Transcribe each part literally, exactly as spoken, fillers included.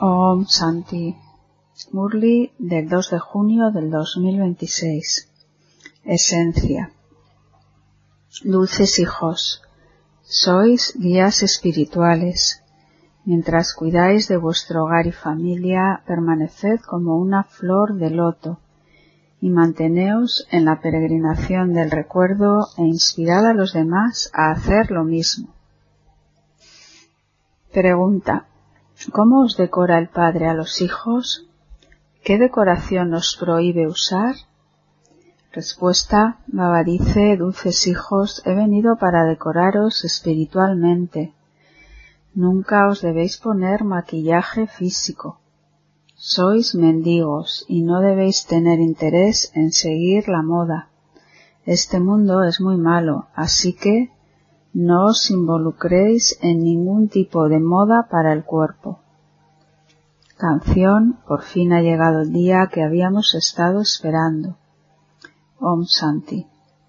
Om Shanti. Murli del dos de junio del dos mil veintiséis. Esencia. Dulces hijos, sois guías espirituales. Mientras cuidáis de vuestro hogar y familia, permaneced como una flor de loto y manteneos en la peregrinación del recuerdo e inspirad a los demás a hacer lo mismo. Pregunta: ¿cómo os decora el Padre a los hijos? ¿Qué decoración os prohíbe usar? Respuesta: Baba dice: dulces hijos, he venido para decoraros espiritualmente. Nunca os debéis poner maquillaje físico. Sois mendigos y no debéis tener interés en seguir la moda. Este mundo es muy malo, así que no os involucréis en ningún tipo de moda para el cuerpo. Canción: por fin ha llegado el día que habíamos estado esperando. Om Shanti.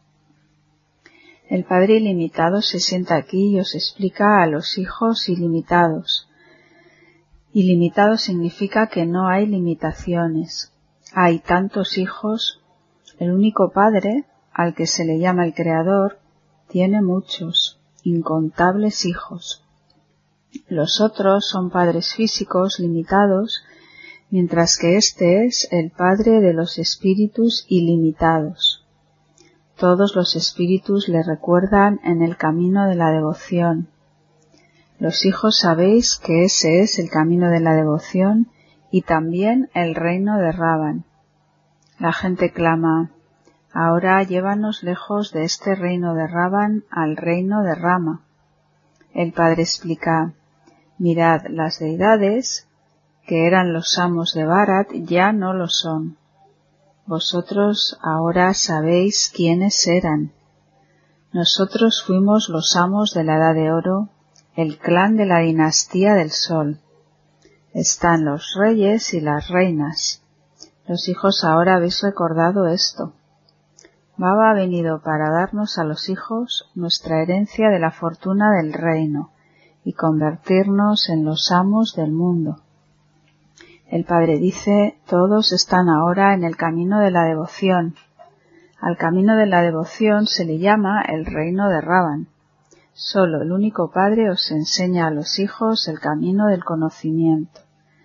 El Padre Ilimitado se sienta aquí y os explica a los hijos ilimitados. Ilimitado significa que no hay limitaciones. Hay tantos hijos. El único Padre, al que se le llama el Creador, tiene muchos, incontables hijos. Los otros son padres físicos limitados, mientras que este es el Padre de los espíritus ilimitados. Todos los espíritus le recuerdan en el camino de la devoción. Los hijos sabéis que ese es el camino de la devoción y también el reino de Ravan. La gente clama: ahora llévanos lejos de este reino de Ravan al reino de Rama. El Padre explica: mirad, las deidades, que eran los amos de Bharat, ya no lo son. Vosotros ahora sabéis quiénes eran. Nosotros fuimos los amos de la Edad de Oro, el clan de la dinastía del Sol. Están los reyes y las reinas. Los hijos ahora habéis recordado esto. Baba ha venido para darnos a los hijos nuestra herencia de la fortuna del reino y convertirnos en los amos del mundo. El Padre dice: todos están ahora en el camino de la devoción. Al camino de la devoción se le llama el reino de Ravan. Solo el único Padre os enseña a los hijos el camino del conocimiento.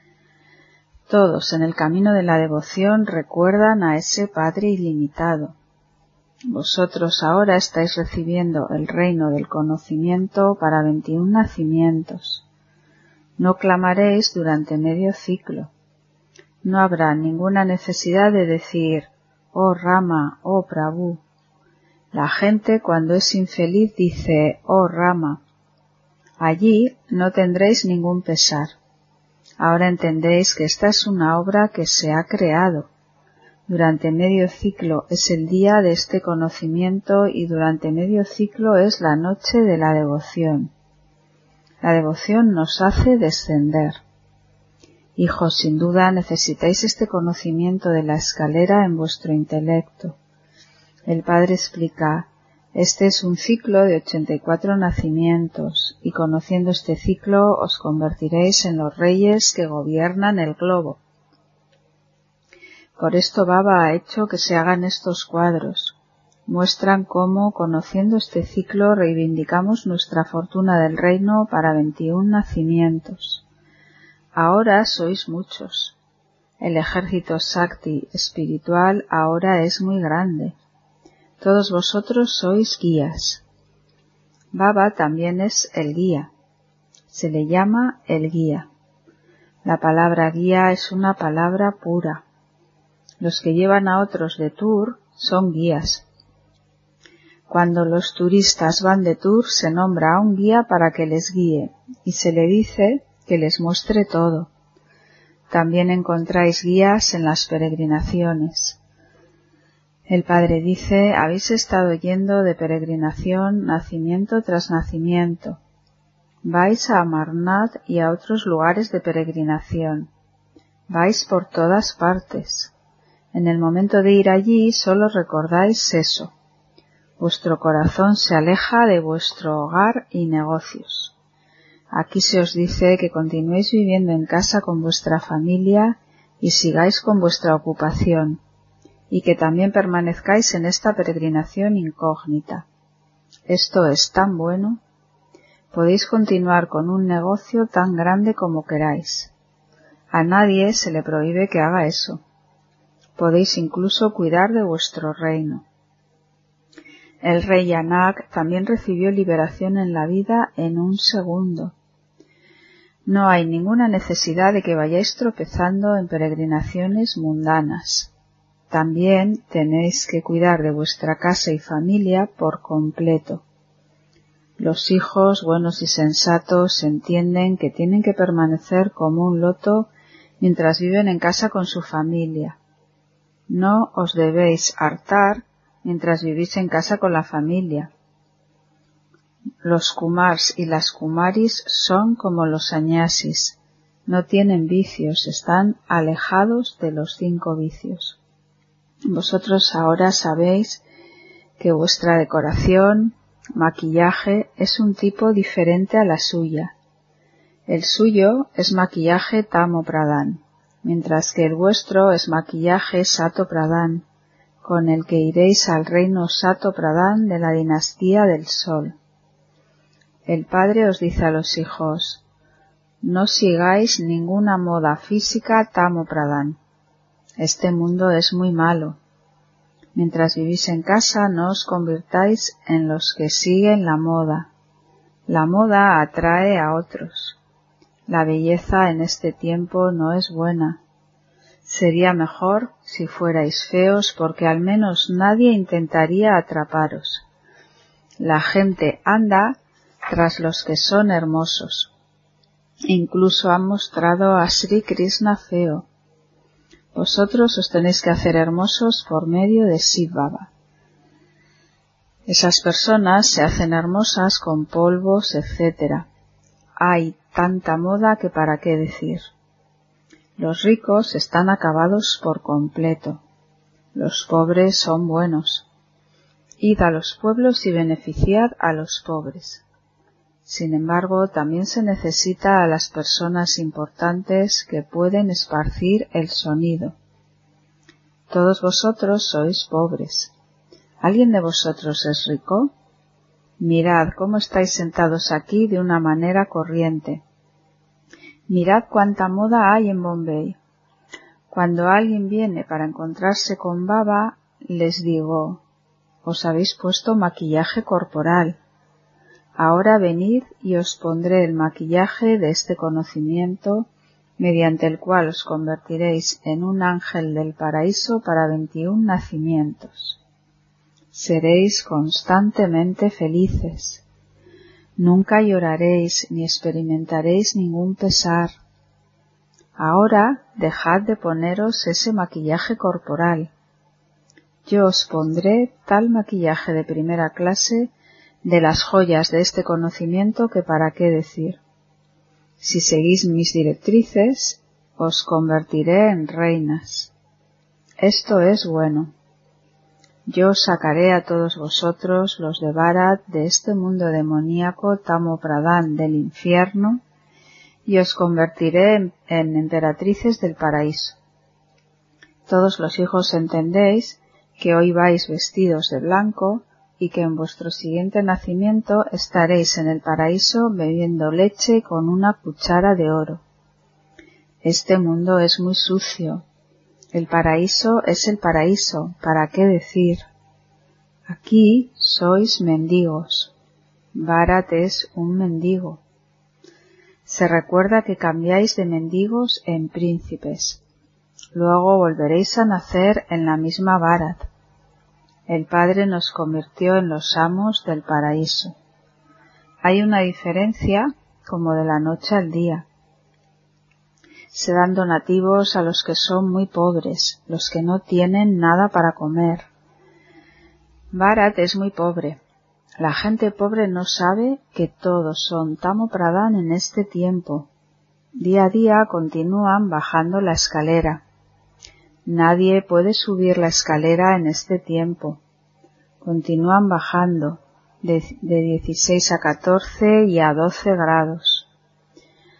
Todos en el camino de la devoción recuerdan a ese Padre ilimitado. Vosotros ahora estáis recibiendo el reino del conocimiento para veintiún nacimientos. No clamaréis durante medio ciclo. No habrá ninguna necesidad de decir: oh Rama, oh Prabhu. La gente cuando es infeliz dice: oh Rama. Allí no tendréis ningún pesar. Ahora entendéis que esta es una obra que se ha creado. Durante medio ciclo es el día de este conocimiento y durante medio ciclo es la noche de la devoción. La devoción nos hace descender. Hijos, sin duda necesitáis este conocimiento de la escalera en vuestro intelecto. El Padre explica: este es un ciclo de ochenta y cuatro nacimientos, y conociendo este ciclo os convertiréis en los reyes que gobiernan el globo. Por esto Baba ha hecho que se hagan estos cuadros. Muestran cómo, conociendo este ciclo, reivindicamos nuestra fortuna del reino para veintiún nacimientos. Ahora sois muchos. El ejército Shakti espiritual ahora es muy grande. Todos vosotros sois guías. Baba también es el guía. Se le llama el guía. La palabra guía es una palabra pura. Los que llevan a otros de tour son guías. Cuando los turistas van de tour se nombra a un guía para que les guíe y se le dice que les muestre todo. También encontráis guías en las peregrinaciones. El Padre dice: habéis estado yendo de peregrinación nacimiento tras nacimiento. Vais a Amarnath y a otros lugares de peregrinación. Vais por todas partes. En el momento de ir allí solo recordáis eso. Vuestro corazón se aleja de vuestro hogar y negocios. Aquí se os dice que continuéis viviendo en casa con vuestra familia y sigáis con vuestra ocupación, y que también permanezcáis en esta peregrinación incógnita. Esto es tan bueno. Podéis continuar con un negocio tan grande como queráis. A nadie se le prohíbe que haga eso. Podéis incluso cuidar de vuestro reino. El rey Yanak también recibió liberación en la vida en un segundo. No hay ninguna necesidad de que vayáis tropezando en peregrinaciones mundanas. También tenéis que cuidar de vuestra casa y familia por completo. Los hijos buenos y sensatos entienden que tienen que permanecer como un loto mientras viven en casa con su familia. No os debéis hartar mientras vivís en casa con la familia. Los kumars y las kumaris son como los sannyasis, no tienen vicios, están alejados de los cinco vicios. Vosotros ahora sabéis que vuestra decoración, maquillaje, es un tipo diferente a la suya. El suyo es maquillaje Tamo Pradhan, mientras que el vuestro es maquillaje Sato Pradhan, con el que iréis al reino Sato Pradhan de la dinastía del Sol. El padre os dice a los hijos, no sigáis ninguna moda física Tamo Pradhan. Este mundo es muy malo. Mientras vivís en casa no os convirtáis en los que siguen la moda. La moda atrae a otros. La belleza en este tiempo no es buena. Sería mejor si fuerais feos porque al menos nadie intentaría atraparos. La gente anda tras los que son hermosos. Incluso han mostrado a Sri Krishna feo. Vosotros os tenéis que hacer hermosos por medio de Shiv Baba. Esas personas se hacen hermosas con polvos, etcétera. Hay tanta moda que para qué decir. Los ricos están acabados por completo. Los pobres son buenos. Id a los pueblos y beneficiad a los pobres. Sin embargo, también se necesita a las personas importantes que pueden esparcir el sonido. Todos vosotros sois pobres. ¿Alguien de vosotros es rico? Mirad cómo estáis sentados aquí de una manera corriente. Mirad cuánta moda hay en Bombay. Cuando alguien viene para encontrarse con Baba, les digo, os habéis puesto maquillaje corporal. Ahora venid y os pondré el maquillaje de este conocimiento, mediante el cual os convertiréis en un ángel del paraíso para veintiún nacimientos. Seréis constantemente felices. Nunca lloraréis ni experimentaréis ningún pesar. Ahora dejad de poneros ese maquillaje corporal. Yo os pondré tal maquillaje de primera clase de las joyas de este conocimiento que para qué decir. Si seguís mis directrices, os convertiré en reinas. Esto es bueno. Yo sacaré a todos vosotros, los de Bharat, de este mundo demoníaco Tamo Pradhan del infierno, y os convertiré en, en emperatrices del paraíso. Todos los hijos entendéis que hoy vais vestidos de blanco, y que en vuestro siguiente nacimiento estaréis en el paraíso bebiendo leche con una cuchara de oro. Este mundo es muy sucio. El paraíso es el paraíso, ¿para qué decir? Aquí sois mendigos. Bharat es un mendigo. Se recuerda que cambiáis de mendigos en príncipes. Luego volveréis a nacer en la misma Bharat. El Padre nos convirtió en los amos del paraíso. Hay una diferencia como de la noche al día. Se dan donativos a los que son muy pobres, los que no tienen nada para comer. Bharat es muy pobre. La gente pobre no sabe que todos son Tamo Pradhan en este tiempo. Día a día continúan bajando la escalera. Nadie puede subir la escalera en este tiempo. Continúan bajando de, de dieciséis a catorce y a doce grados.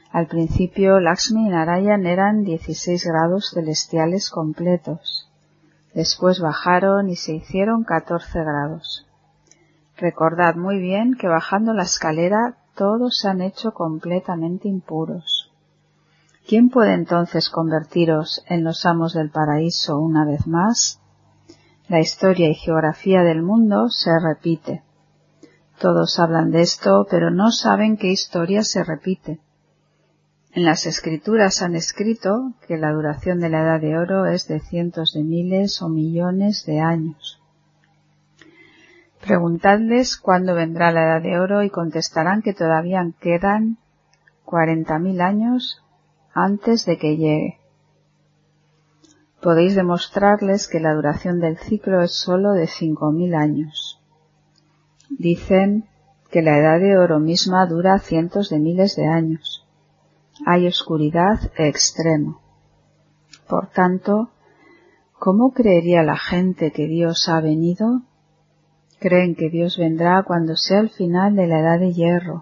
Al principio Lakshmi y Narayan eran dieciséis grados celestiales completos. Después bajaron y se hicieron catorce grados. Recordad muy bien que bajando la escalera todos se han hecho completamente impuros. ¿Quién puede entonces convertiros en los amos del paraíso una vez más? La historia y geografía del mundo se repite. Todos hablan de esto, pero no saben qué historia se repite. En las escrituras han escrito que la duración de la edad de oro es de cientos de miles o millones de años. Preguntadles cuándo vendrá la edad de oro y contestarán que todavía quedan cuarenta mil años antes de que llegue. Podéis demostrarles que la duración del ciclo es sólo de cinco mil años. Dicen que la edad de oro misma dura cientos de miles de años. Hay oscuridad extrema. Por tanto, ¿cómo creería la gente que Dios ha venido? Creen que Dios vendrá cuando sea el final de la edad de hierro.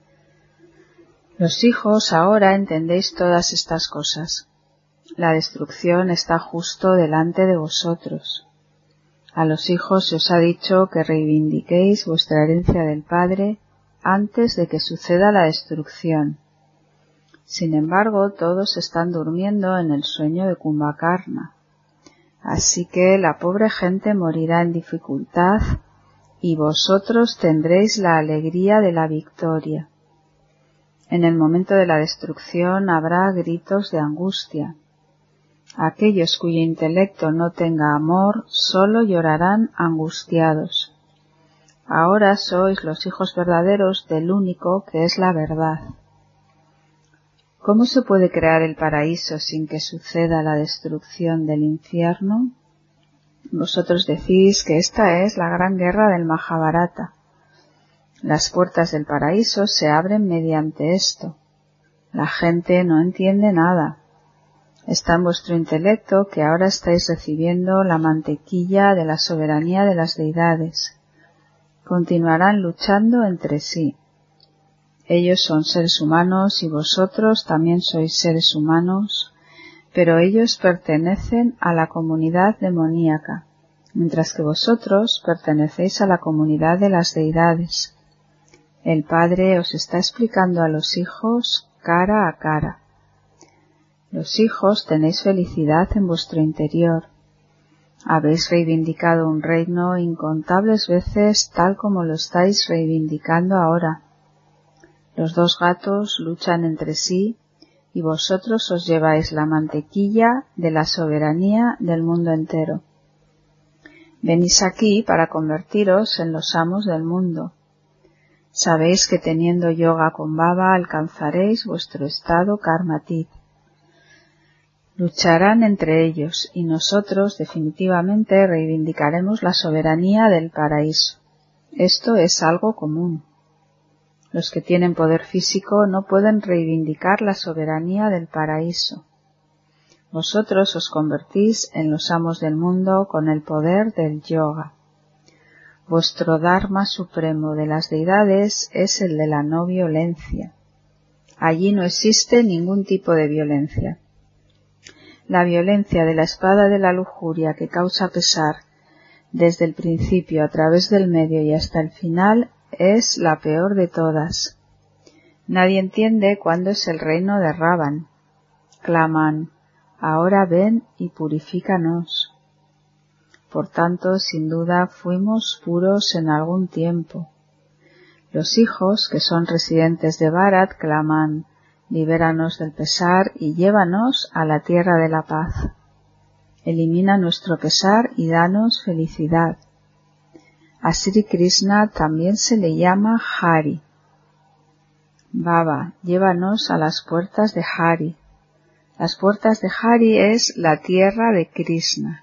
Los hijos, ahora entendéis todas estas cosas. La destrucción está justo delante de vosotros. A los hijos se os ha dicho que reivindiquéis vuestra herencia del Padre antes de que suceda la destrucción. Sin embargo, todos están durmiendo en el sueño de Kumbhakarna. Así que la pobre gente morirá en dificultad y vosotros tendréis la alegría de la victoria. En el momento de la destrucción habrá gritos de angustia. Aquellos cuyo intelecto no tenga amor solo llorarán angustiados. Ahora sois los hijos verdaderos del único que es la verdad. ¿Cómo se puede crear el paraíso sin que suceda la destrucción del infierno? Vosotros decís que esta es la gran guerra del Mahabharata. Las puertas del paraíso se abren mediante esto. La gente no entiende nada. Está en vuestro intelecto que ahora estáis recibiendo la mantequilla de la soberanía de las deidades. Continuarán luchando entre sí. Ellos son seres humanos y vosotros también sois seres humanos, pero ellos pertenecen a la comunidad demoníaca, mientras que vosotros pertenecéis a la comunidad de las deidades. El Padre os está explicando a los hijos cara a cara. Los hijos tenéis felicidad en vuestro interior. Habéis reivindicado un reino incontables veces tal como lo estáis reivindicando ahora. Los dos gatos luchan entre sí y vosotros os lleváis la mantequilla de la soberanía del mundo entero. Venís aquí para convertiros en los amos del mundo. Sabéis que teniendo yoga con baba alcanzaréis vuestro estado karmatit. Lucharán entre ellos y nosotros definitivamente reivindicaremos la soberanía del paraíso. Esto es algo común. Los que tienen poder físico no pueden reivindicar la soberanía del paraíso. Vosotros os convertís en los amos del mundo con el poder del yoga. Vuestro dharma supremo de las deidades es el de la no violencia. Allí no existe ningún tipo de violencia. La violencia de la espada de la lujuria que causa pesar desde el principio a través del medio y hasta el final es la peor de todas. Nadie entiende cuándo es el reino de Ravan. Claman, ahora ven y purifícanos. Por tanto, sin duda, fuimos puros en algún tiempo. Los hijos, que son residentes de Bharat, claman, libéranos del pesar y llévanos a la tierra de la paz. Elimina nuestro pesar y danos felicidad. A Sri Krishna también se le llama Hari. Baba, llévanos a las puertas de Hari. Las puertas de Hari es la tierra de Krishna.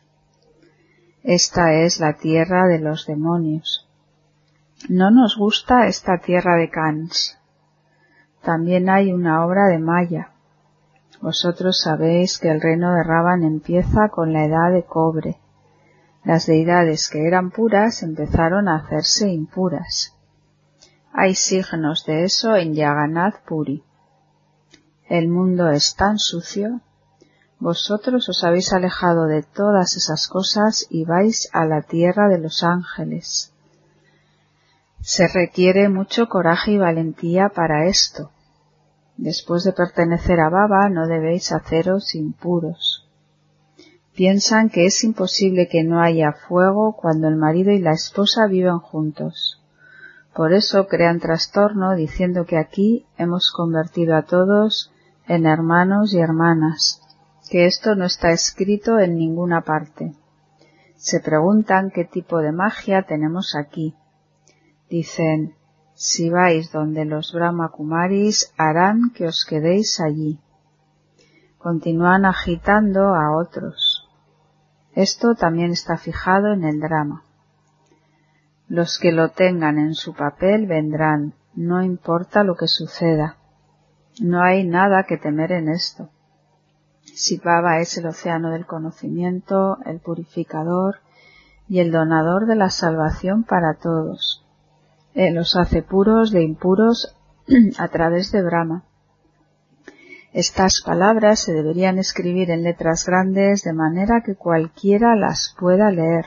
Esta es la tierra de los demonios. No nos gusta esta tierra de Kans. También hay una obra de Maya. Vosotros sabéis que el reino de Ravan empieza con la edad de cobre. Las deidades que eran puras empezaron a hacerse impuras. Hay signos de eso en Jagannath Puri. el mundo es tan sucio, vosotros os habéis alejado de todas esas cosas y vais a la tierra de los ángeles. Se requiere mucho coraje y valentía para esto. Después de pertenecer a Baba no debéis haceros impuros. Piensan que es imposible que no haya fuego cuando el marido y la esposa viven juntos. Por eso crean trastorno diciendo que aquí hemos convertido a todos en hermanos y hermanas, que esto no está escrito en ninguna parte. Se preguntan qué tipo de magia tenemos aquí. Dicen, si vais donde los Brahma Kumaris harán que os quedéis allí. Continúan agitando a otros. Esto también está fijado en el drama. Los que lo tengan en su papel vendrán, no importa lo que suceda. No hay nada que temer en esto. Si Baba es el océano del conocimiento, el purificador y el donador de la salvación para todos. Él los hace puros de impuros a través de Brahma. Estas palabras se deberían escribir en letras grandes de manera que cualquiera las pueda leer.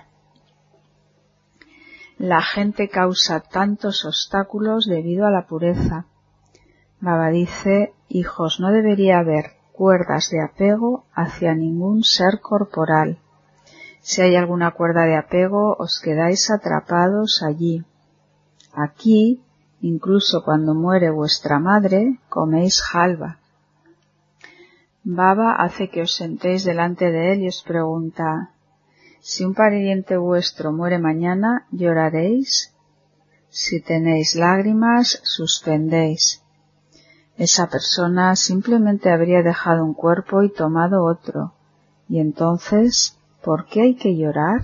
La gente causa tantos obstáculos debido a la pureza. Baba dice, hijos, no debería haber cuerdas de apego hacia ningún ser corporal. Si hay alguna cuerda de apego, os quedáis atrapados allí. Aquí, incluso cuando muere vuestra madre, coméis halva. Baba hace que os sentéis delante de él y os pregunta, si un pariente vuestro muere mañana, ¿lloraréis? Si tenéis lágrimas, suspendéis. Esa persona simplemente habría dejado un cuerpo y tomado otro. Y entonces, ¿por qué hay que llorar?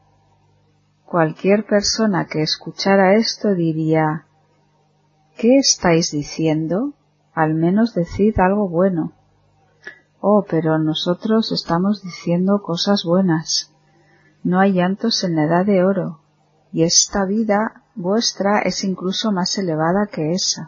Cualquier persona que escuchara esto diría, ¿qué estáis diciendo? Al menos decid algo bueno. Oh, pero nosotros estamos diciendo cosas buenas. No hay llantos en la edad de oro, y esta vida vuestra es incluso más elevada que esa.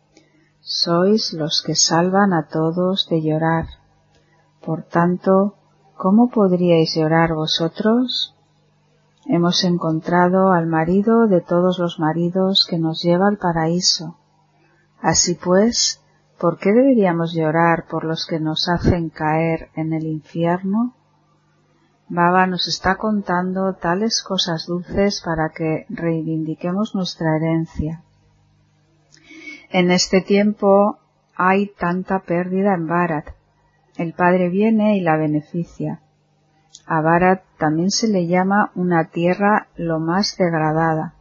Sois los que salvan a todos de llorar. Por tanto, ¿cómo podríais llorar vosotros? Hemos encontrado al marido de todos los maridos que nos lleva al paraíso. Así pues, ¿por qué deberíamos llorar por los que nos hacen caer en el infierno? Baba nos está contando tales cosas dulces para que reivindiquemos nuestra herencia. En este tiempo hay tanta pérdida en Bharat. El Padre viene y la beneficia. A Bharat también se le llama una tierra lo más degradada.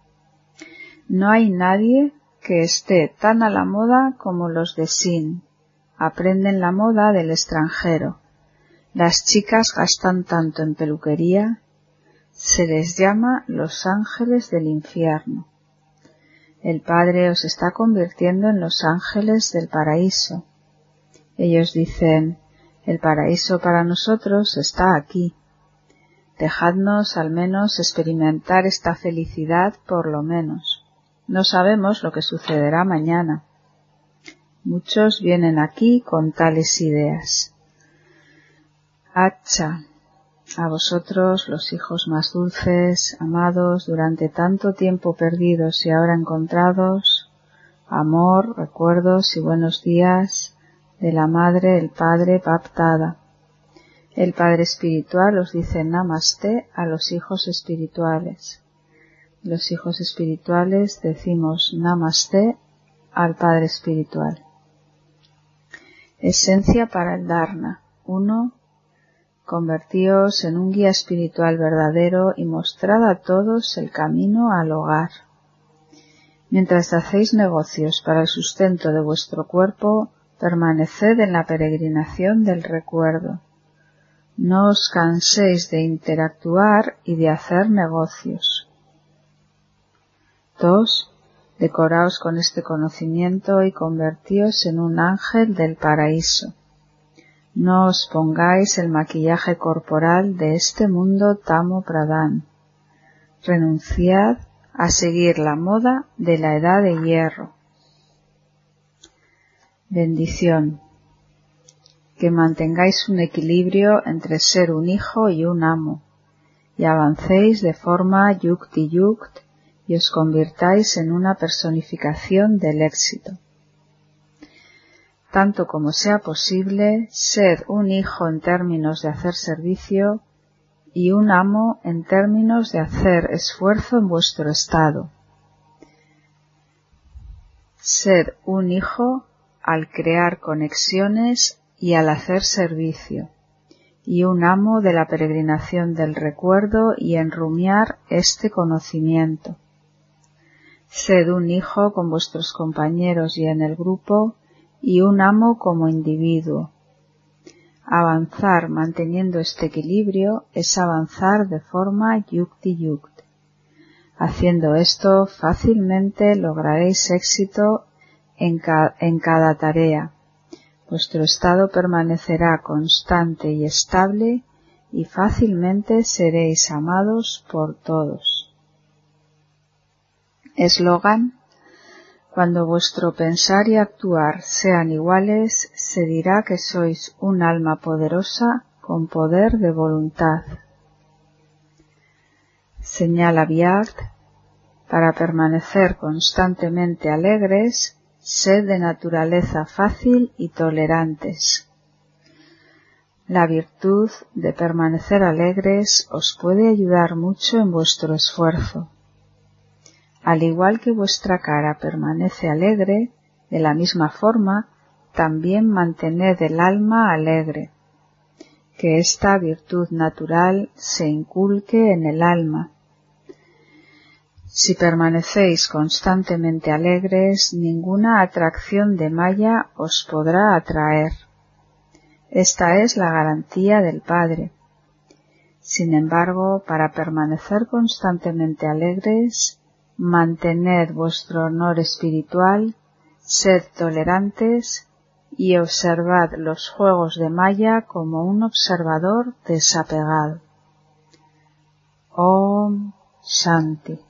No hay nadie que esté tan a la moda como los de Sin. Aprenden la moda del extranjero. Las chicas gastan tanto en peluquería. Se les llama los ángeles del infierno. El Padre os está convirtiendo en los ángeles del paraíso. Ellos dicen, el paraíso para nosotros está aquí. Dejadnos al menos experimentar esta felicidad por lo menos. No sabemos lo que sucederá mañana. Muchos vienen aquí con tales ideas. Acha, a vosotros los hijos más dulces, amados, durante tanto tiempo perdidos y ahora encontrados, amor, recuerdos y buenos días de la Madre, el Padre, Baptada. El Padre Espiritual os dice Namaste a los hijos espirituales. Los hijos espirituales decimos Namaste al Padre Espiritual. Esencia para el Dharna. uno. Convertíos en un guía espiritual verdadero y mostrad a todos el camino al hogar. Mientras hacéis negocios para el sustento de vuestro cuerpo, permaneced en la peregrinación del recuerdo. No os canséis de interactuar y de hacer negocios. dos. Decoraos con este conocimiento y convertíos en un ángel del paraíso. No os pongáis el maquillaje corporal de este mundo Tamo Pradhan. Renunciad a seguir la moda de la edad de hierro. Bendición. que mantengáis un equilibrio entre ser un hijo y un amo, y avancéis de forma yukti yukt y os convirtáis en una personificación del éxito. Tanto como sea posible, sed un hijo en términos de hacer servicio y un amo en términos de hacer esfuerzo en vuestro estado. Sed un hijo al crear conexiones y al hacer servicio, y un amo de la peregrinación del recuerdo y en rumiar este conocimiento. Sed un hijo con vuestros compañeros y en el grupo, y un amo como individuo. Avanzar manteniendo este equilibrio es avanzar de forma yukti yukt. Haciendo esto fácilmente lograréis éxito en, ca en cada tarea. Vuestro estado permanecerá constante y estable y fácilmente seréis amados por todos. Eslogan: cuando vuestro pensar y actuar sean iguales, se dirá que sois un alma poderosa con poder de voluntad. Señala Vyart: para permanecer constantemente alegres, sed de naturaleza fácil y tolerantes. La virtud de permanecer alegres os puede ayudar mucho en vuestro esfuerzo. Al igual que vuestra cara permanece alegre, de la misma forma, también mantened el alma alegre. Que esta virtud natural se inculque en el alma. Si permanecéis constantemente alegres, ninguna atracción de Maya os podrá atraer. Esta es la garantía del Padre. Sin embargo, para permanecer constantemente alegres, mantened vuestro honor espiritual, sed tolerantes y observad los juegos de Maya como un observador desapegado. Om Shanti.